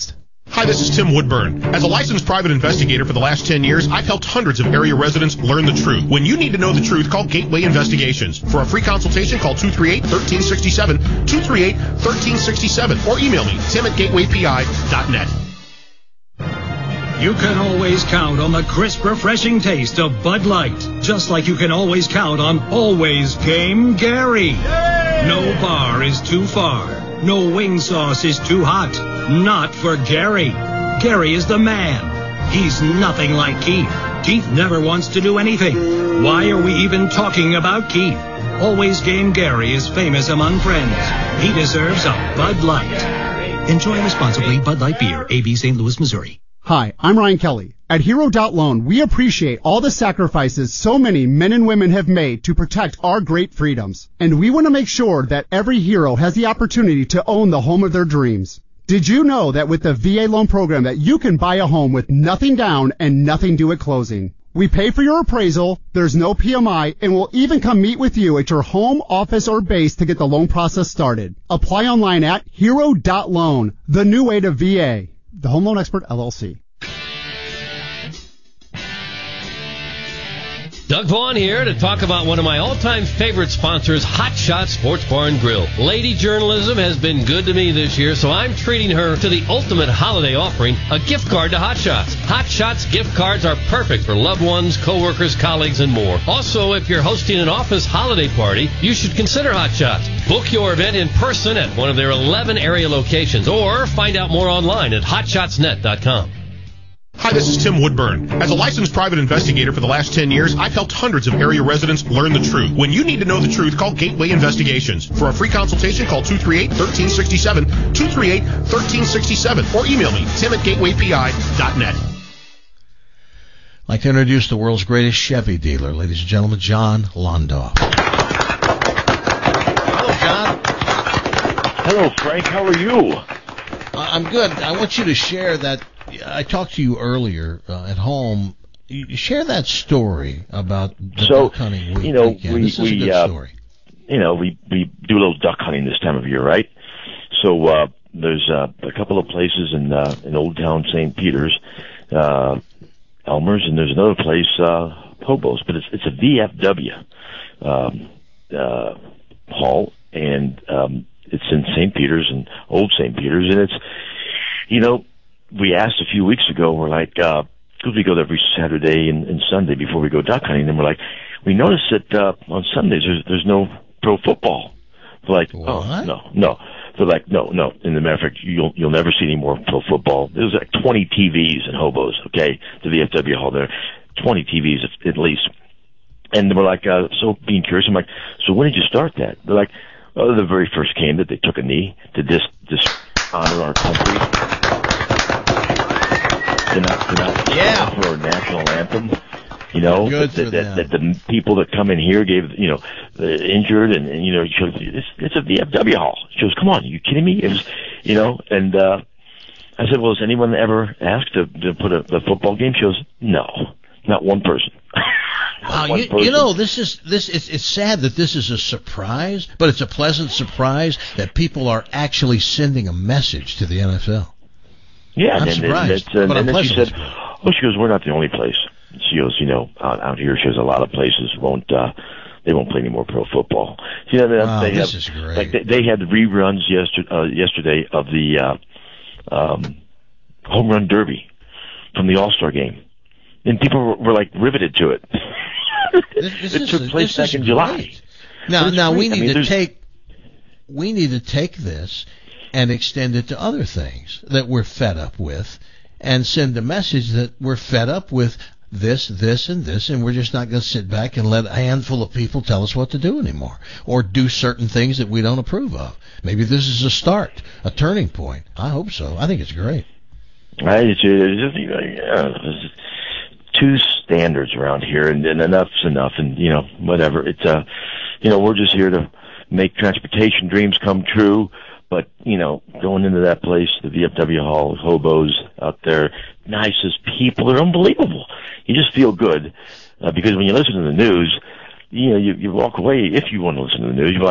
Hi, this is Tim Woodburn. As a licensed private investigator for the last ten years, I've helped hundreds of area residents learn the truth. When you need to know the truth, call Gateway Investigations. For a free consultation, call two three eight, one three six seven, two three eight, one three six seven, or email me, tim at gateway p i dot net. You can always count on the crisp, refreshing taste of Bud Light, just like you can always count on Always Game Gary. No bar is too far. No wing sauce is too hot. Not for Gary. Gary is the man. He's nothing like Keith. Keith never wants to do anything. Why are we even talking about Keith? Always Game Gary is famous among friends. He deserves a Bud Light. Enjoy responsibly. Bud Light Beer, A B Saint Louis, Missouri. Hi, I'm Ryan Kelly. At Hero Loan, we appreciate all the sacrifices so many men and women have made to protect our great freedoms. And we want to make sure that every hero has the opportunity to own the home of their dreams. Did you know that with the V A loan program that you can buy a home with nothing down and nothing due at closing? We pay for your appraisal, there's no P M I, and we'll even come meet with you at your home, office, or base to get the loan process started. Apply online at hero dot loan, the new way to V A. The Home Loan Expert, L L C. Doug Vaughn here to talk about one of my all-time favorite sponsors, Hot Shot Sports Bar and Grill. Lady journalism has been good to me this year, so I'm treating her to the ultimate holiday offering, a gift card to Hot Shots. Hot Shots gift cards are perfect for loved ones, coworkers, colleagues, and more. Also, if you're hosting an office holiday party, you should consider Hot Shots. Book your event in person at one of their eleven area locations, or find out more online at hot shots net dot com. Hi, this is Tim Woodburn. As a licensed private investigator for the last ten years, I've helped hundreds of area residents learn the truth. When you need to know the truth, call Gateway Investigations. For a free consultation, call two three eight, one three six seven, two three eight, one three six seven, or email me, tim at gateway p i dot net. I'd like to introduce the world's greatest Chevy dealer, ladies and gentlemen, John Londoff. Hello, John. Hello, Frank. How are you? I'm good. I want you to share that. I talked to you earlier uh, at home. You share that story about the so, duck hunting week. You know, weekend. we, This is we a good uh, story. You know, we we do a little duck hunting this time of year, right? So uh, there's uh, a couple of places in uh, in Old Town Saint Peter's, uh, Elmer's, and there's another place, uh, Hobos, but it's it's a V F W um, uh, hall, and um, it's in Saint Peter's and Old Saint Peter's, and it's, you know, we asked a few weeks ago, we're like, uh, because we go there every Saturday and, and Sunday before we go duck hunting, and we're like, we noticed that uh, on Sundays there's there's no pro football. They're like, what? oh no, no. They're like, no, no. And as a matter of fact, you'll you'll never see any more pro football. There's like twenty T Vs in Hobos, okay, the V F W hall there, twenty T Vs at, at least. And we're like, uh, so being curious, I'm like, so when did you start that? They're like, oh, the very first game that they took a knee to dis dishonor our country. To not, to not yeah. for our national anthem, you know, Good that, for that, them. that the people that come in here gave, you know, the injured and, and you know, she goes, it's, it's a V F W hall. She goes, come on, are you kidding me? It was, you know, and, uh, I said, well, has anyone ever asked to, to put a, a football game? She goes, no, not one person. Wow, one you, person. you know, this is this. It's, it's sad that this is a surprise, but it's a pleasant surprise that people are actually sending a message to the N F L. Yeah, I'm and, surprised, and, and, but and I'm then she pleasantly said, oh, she goes, we're not the only place. She goes, you know, out, out here, she goes, a lot of places won't, uh, they won't play any more pro football. You know, they, Wow, they this have, is great. Like they, they had reruns yesterday, uh, yesterday of the, uh, um, home run derby from the All-Star game. And people were, were like riveted to it. This, this it is, took place this back is in July. great. Now, It's now great. we I need mean, to there's- take we need to take this and extend it to other things that we're fed up with, and send a message that we're fed up with this, this, and this, and we're just not going to sit back and let a handful of people tell us what to do anymore, or do certain things that we don't approve of. Maybe this is a start, a turning point. I hope so. I think it's great. I, it's, it's just, you know, yeah, there's two standards around here, and, and enough's enough, and, you know, whatever. It's, uh, you know, we're just here to make transportation dreams come true. But, you know, going into that place, the V F W hall, hobos out there, nicest people, they're unbelievable. You just feel good, uh, because when you listen to the news, you know, you, you walk away, if you want to listen to the news, you're like,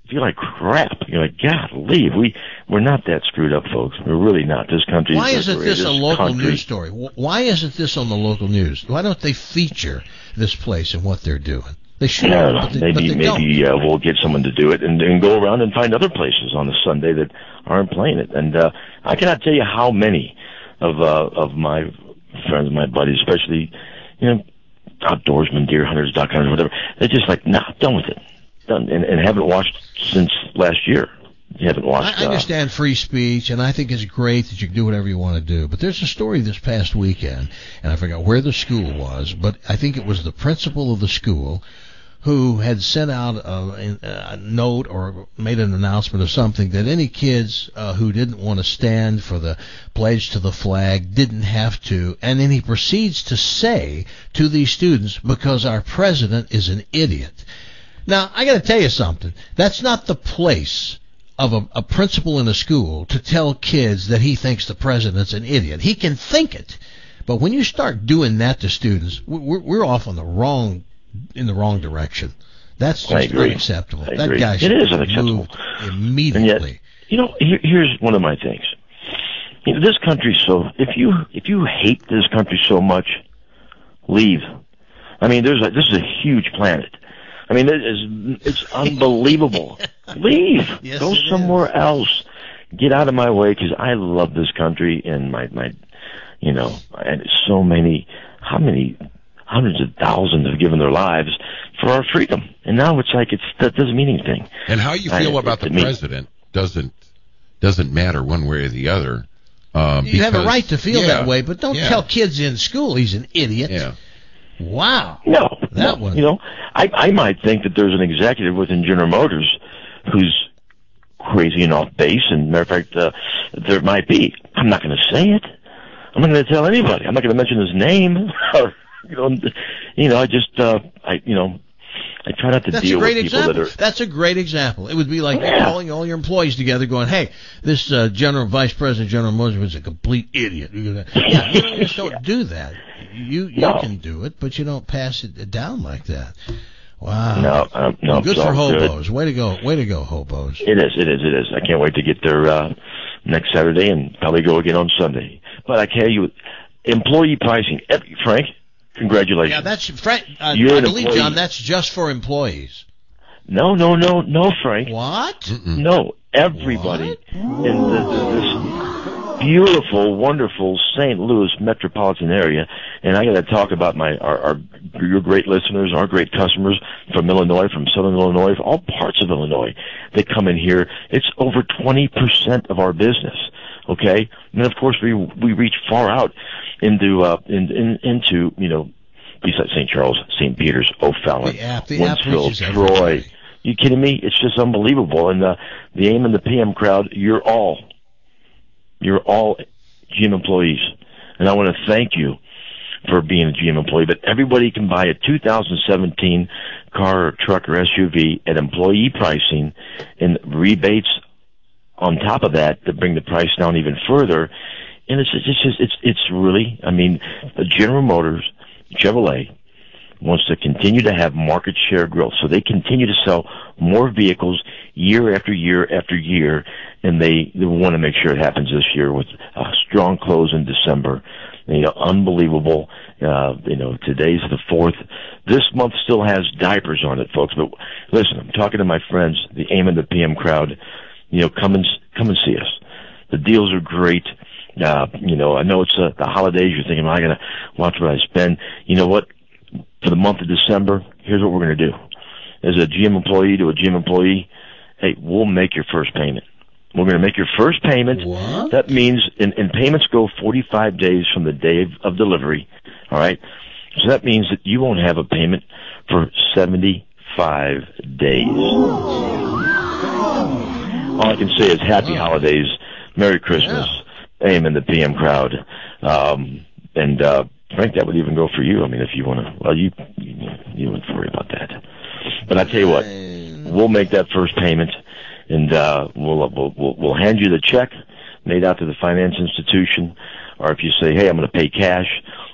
feel like crap. You're like, God, leave. We we're not that screwed up, folks. We're really not. This country. Why is the isn't this a greatest local country. news story? Wh- Why isn't this on the local news? Why don't they feature this place and what they're doing? They should. I don't know. But they, maybe but they maybe uh, we'll get someone to do it and, and go around and find other places on a Sunday that aren't playing it. And uh, I cannot tell you how many of uh, of my friends, my buddies, especially you know outdoorsmen, deer hunters, duck hunters, whatever. They're just like, nah, done with it, done, and, and haven't watched since last year. You haven't watched. I understand free speech, and I think it's great that you can do whatever you want to do. But there's a story this past weekend, and I forgot where the school was, but I think it was the principal of the school who had sent out a, a note or made an announcement or something that any kids uh, who didn't want to stand for the pledge to the flag didn't have to. And then he proceeds to say to these students, because our president is an idiot. Now, I got to tell you something. That's not the place of a, a principal in a school to tell kids that he thinks the president's an idiot. He can think it. But when you start doing that to students, we're, we're off on the wrong in the wrong direction. That's I just agree. unacceptable. I That agree. guy It should is be unacceptable. moved immediately. And yet, you know, here, here's one of my things. You know, this country. So if you if you hate this country so much, leave. I mean, there's a, this is a huge planet. I mean, it is it's unbelievable. Leave. Yes, Go it somewhere else. Get out of my way, because I love this country and my my, you know, and so many. How many? Hundreds of thousands have given their lives for our freedom, and now it's like it's that doesn't mean anything. And how you feel I, about the me. president doesn't doesn't matter one way or the other. Um, You have a because- right to feel yeah, that way, but don't yeah. tell kids in school he's an idiot. Yeah. Wow. No, That no, one. You know, I I might think that there's an executive within General Motors who's crazy and off base, and matter of fact, uh, there might be. I'm not going to say it. I'm not going to tell anybody. I'm not going to mention his name. or, you know, you know, I just, uh, I, you know, I try not to That's deal a great with people example. that are. That's a great example. It would be like Yeah. calling all your employees together, going, "Hey, this uh, general vice president, General Motors, is a complete idiot." You're gonna, yeah, you don't- just don't do that. You you No. can do it, but you don't pass it down like that. Wow. No, um, no, Well, good it's for all good. hobos. Way to go. Way to go, hobos. It is, it is, it is. I can't wait to get there uh, next Saturday and probably go again on Sunday. But I tell you, employee pricing, eh, Frank, congratulations. Yeah, that's Frank. Uh, You're I an believe, employee. John, that's just for employees. No, no, no, no, Frank. What? No, everybody in the, the, this beautiful, wonderful Saint Louis metropolitan area. And I got to talk about my our, our your great listeners, our great customers from Illinois, from Southern Illinois, from all parts of Illinois. They come in here. It's over twenty percent of our business. Okay, and then of course we we reach far out into uh, in, in into you know. Besides Saint Charles, Saint Peter's, O'Fallon, The app- the app Wentzville, reaches Troy. everybody. You kidding me? It's just unbelievable. And uh, the A M and the P M crowd, you're all, you're all G M employees. And I want to thank you for being a G M employee. But everybody can buy a two thousand seventeen car or truck or S U V at employee pricing, and rebates on top of that to bring the price down even further. And it's, it's just, it's, it's really, I mean, the General Motors, Chevrolet, wants to continue to have market share growth. So they continue to sell more vehicles year after year after year, and they, they want to make sure it happens this year with a strong close in December. You know, unbelievable. Uh, you know, today's the fourth. This month still has diapers on it, folks. But listen, I'm talking to my friends, the A M and the P M crowd. You know, come and come and see us. The deals are great. Uh, you know, I know it's uh, the holidays. You're thinking, am I going to watch what I spend? You know what? For the month of December, here's what we're going to do. As a G M employee to a G M employee, hey, we'll make your first payment. We're going to make your first payment. What? That means, and, and payments go forty-five days from the day of, of delivery. All right? So that means that you won't have a payment for seventy-five days. All I can say is happy holidays, Merry Christmas, A M and the P M crowd. Um, and, uh, Frank, that would even go for you. I mean, if you want to, well, you, you, you wouldn't worry about that. But I tell you what, we'll make that first payment, and, uh, we'll, we'll, we'll, we'll hand you the check made out to the finance institution. Or if you say, hey, I'm going to pay cash,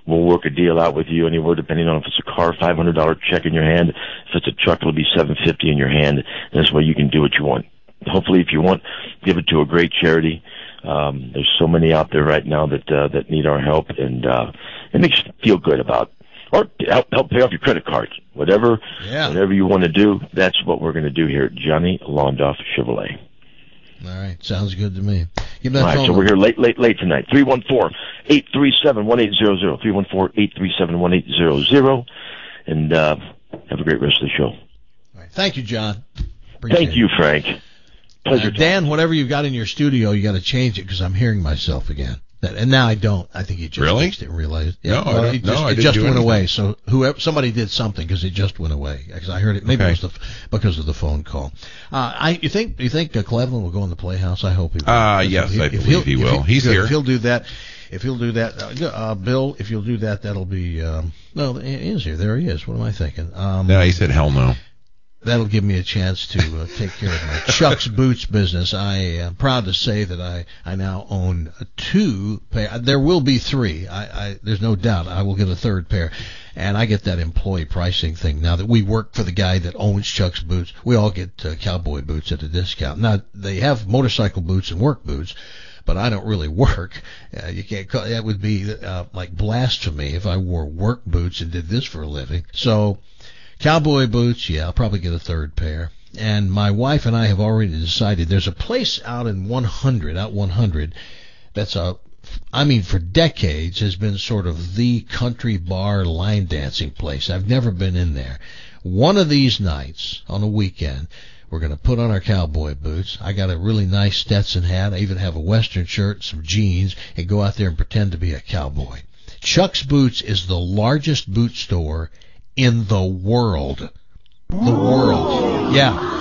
we'll work a deal out with you anywhere, depending on if it's a car, five hundred dollars check in your hand. If it's a truck, it'll be seven hundred fifty dollars in your hand. And this way you can do what you want. Hopefully, if you want, give it to a great charity. Um, there's so many out there right now that uh, that need our help, and uh, it makes you feel good about, or help help pay off your credit cards. Whatever, yeah. whatever you want to do, that's what we're going to do here at Johnny Londoff Chevrolet. All right, sounds good to me. Give me that All right, phone so we're number. here late, late, late tonight. three one four, eight three seven, one eight zero zero. three one four, eight three seven, one eight zero zero. And uh, have a great rest of the show. All right. Thank you, John. Appreciate Thank it. you, Frank. Pleasure. Uh, Dan, whatever you've got in your studio, you got to change it because I'm hearing myself again. That, and now I don't. I think he just Really? fixed it and realized. No, I don't- it no, just, I it didn't just do went anything. away. So whoever somebody did something because it just went away. Because I heard it. Maybe Okay. it was the, because of the phone call. Uh, I you think you think uh, Cleveland will go in the Playhouse? I hope he will. Uh, If yes, he- I if believe he'll- he if will. He's good. here. If he'll do that. If he'll do that, uh, uh, Bill, if you'll do that, that'll be. Um, no, he is here. There he is. What am I thinking? Um, No, he said hell no. That'll give me a chance to uh, take care of my Chuck's Boots business. I am proud to say that I, I now own two pair. There will be three. I, I there's no doubt I will get a third pair, and I get that employee pricing thing now that we work for the guy that owns Chuck's Boots. We all get uh, cowboy boots at a discount. Now they have motorcycle boots and work boots, but I don't really work. Uh, you can't call that would be uh, like blasphemy if I wore work boots and did this for a living. So. Cowboy boots, yeah, I'll probably get a third pair. And my wife and I have already decided there's a place out in one hundred, out one hundred, that's a, I mean, for decades has been sort of the country bar line dancing place. I've never been in there. One of these nights on a weekend, we're going to put on our cowboy boots. I got a really nice Stetson hat. I even have a Western shirt, some jeans, and go out there and pretend to be a cowboy. Chuck's Boots is the largest boot store in the world. The world.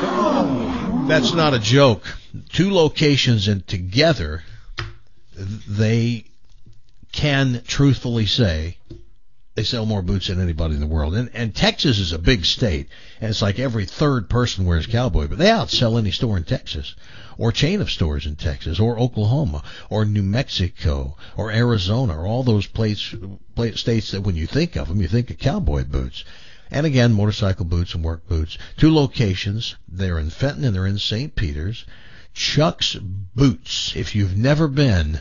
Yeah. That's not a joke. Two locations, and together they can truthfully say they sell more boots than anybody in the world. And, and Texas is a big state, and it's like every third person wears cowboy, but they outsell any store in Texas, or chain of stores in Texas, or Oklahoma, or New Mexico, or Arizona, or all those place, place, states that when you think of them, you think of cowboy boots. And again, motorcycle boots and work boots. Two locations. They're in Fenton and they're in Saint Peters. Chuck's Boots. If you've never been,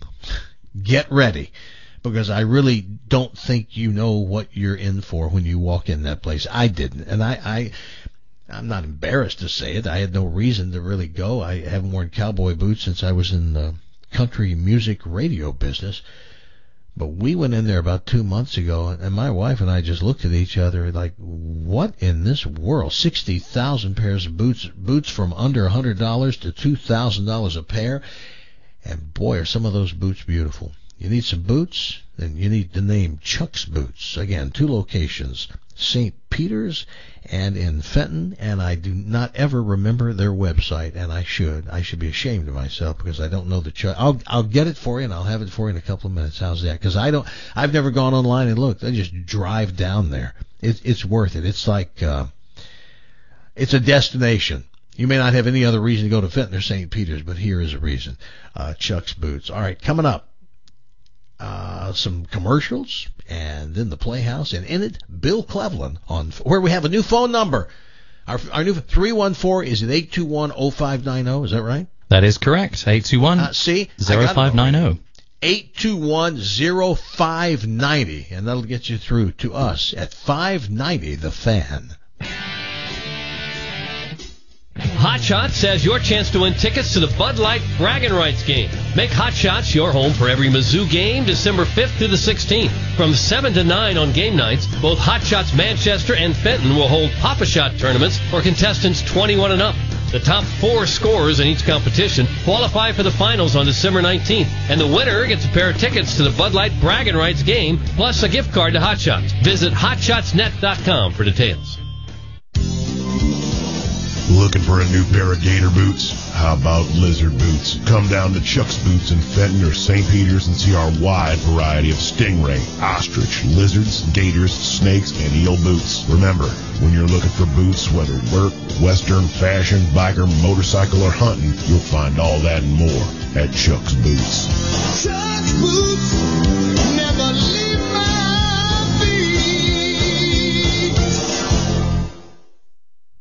get ready. Because I really don't think you know what you're in for when you walk in that place. I didn't. And I, I, I'm not embarrassed to say it. I had no reason to really go. I haven't worn cowboy boots since I was in the country music radio business. But we went in there about two months ago, and my wife and I just looked at each other like, what in this world? sixty thousand pairs of boots, boots from under one hundred dollars to two thousand dollars a pair. And boy, are some of those boots beautiful. You need some boots? Then you need the name Chuck's Boots. Again, two locations, Saint Peters and in Fenton, and I do not ever remember their website, and I should. I should be ashamed of myself because I don't know the Chuck. I'll I'll get it for you, and I'll have it for you in a couple of minutes. How's that? Because I don't. I've never gone online and looked. I just drive down there. It, it's worth it. It's like uh, it's a destination. You may not have any other reason to go to Fenton or Saint Peters, but here is a reason. Uh, Chuck's Boots. All right, coming up. Uh, some commercials, and then the Playhouse, and in it, Bill Cleveland, on where we have a new phone number. Our, our new three one four, is it eight two one, oh five nine oh? Is that right? That is correct. eight two one, Uh, see? oh five nine oh. eight two one, oh five nine oh, and that'll get you through to us at five ninety The Fan. Hot Shots has your chance to win tickets to the Bud Light Bragging Rights game. Make Hot Shots your home for every Mizzou game December fifth through the sixteenth. From seven to nine on game nights, both Hot Shots Manchester and Fenton will hold Papa Shot tournaments for contestants twenty-one and up. The top four scorers in each competition qualify for the finals on December nineteenth, and the winner gets a pair of tickets to the Bud Light Bragging Rights game, plus a gift card to Hot Shots. Visit hot shots net dot com for details. Looking for a new pair of gator boots? How about lizard boots? Come down to Chuck's Boots in Fenton or Saint Peters and see our wide variety of stingray, ostrich, lizards, gators, snakes, and eel boots. Remember, when you're looking for boots, whether work, western, fashion, biker, motorcycle, or hunting, you'll find all that and more at Chuck's Boots. Chuck's Boots never leave my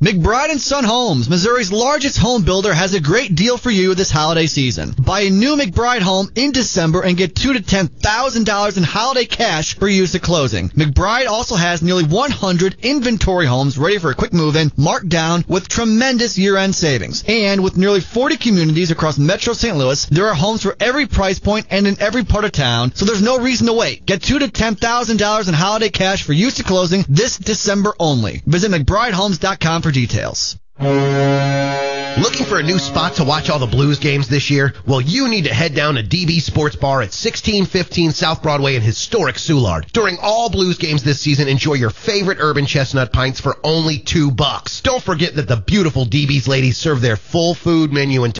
McBride and Son Homes, Missouri's largest home builder, has a great deal for you this holiday season. Buy a new McBride home in December and get two to ten thousand dollars in holiday cash for use at closing. McBride also has nearly one hundred inventory homes ready for a quick move-in, marked down with tremendous year-end savings. And with nearly forty communities across Metro Saint Louis, there are homes for every price point and in every part of town, so there's no reason to wait. Get two to ten thousand dollars in holiday cash for use at closing this December only. Visit McBride Homes dot com for details. Looking for a new spot to watch all the Blues games this year? Well, you need to head down to D B Sports Bar at sixteen fifteen South Broadway in historic Soulard. During all Blues games this season, enjoy your favorite Urban Chestnut pints for only two bucks. Don't forget that the beautiful D B's ladies serve their full food menu and